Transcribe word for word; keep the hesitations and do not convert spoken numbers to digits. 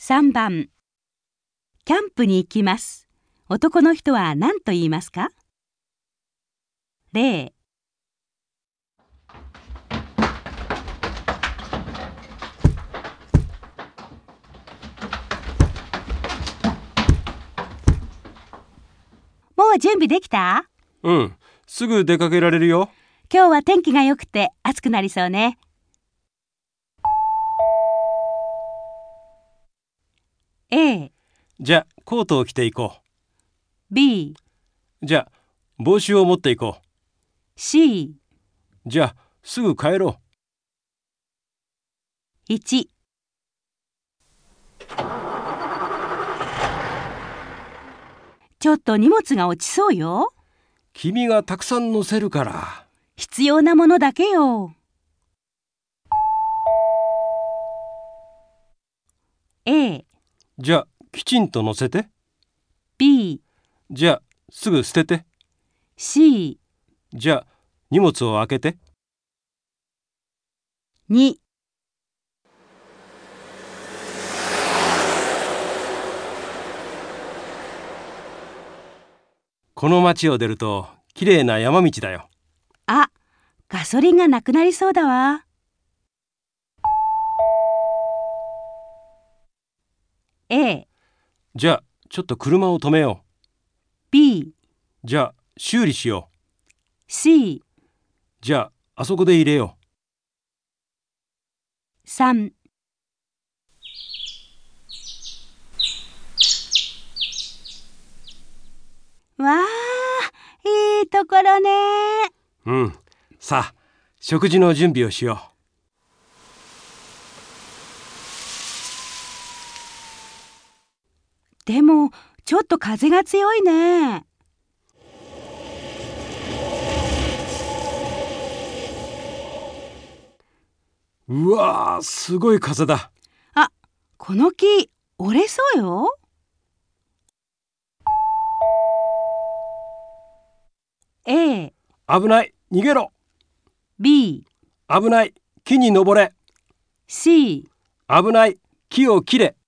さんばん、キャンプに行きます。男の人は何と言いますか？例、もう準備できた？ うん、すぐ出かけられるよ。 今日は天気が良くて暑くなりそうね。A、 じゃあ、コートを着ていこ B、 う。じゃあ、帽子を持っていこ C、 う。じゃあ、すぐ帰ろいち、ちょっと荷物が落ちそうよ。 う。君がたくさん乗せるから。 必要なものだけよ。A、 じゃあ、きちんと乗せて。 B、 じゃあ、すぐ捨てて。 C、 じゃあ、荷物を開けて。 に、 この町を出ると、きれいな山道だよ。 あ、ガソリンがなくなりそうだわ。A、 じゃあ、ちょっと車を止めよ B、 う。じゃあ、修理しよう。 C、 じゃあ、あそこで入れよさん、わあ、いいところね。 う。うん。さあ、食事の準備をしよでも、ちょっと風が強いね。 う。うわー、すごい風だ。 あ、この木、折れそうよ。A、 危ない、逃げろ。 B、 危ない、木に登れ。 C、 危ない、木を切れ。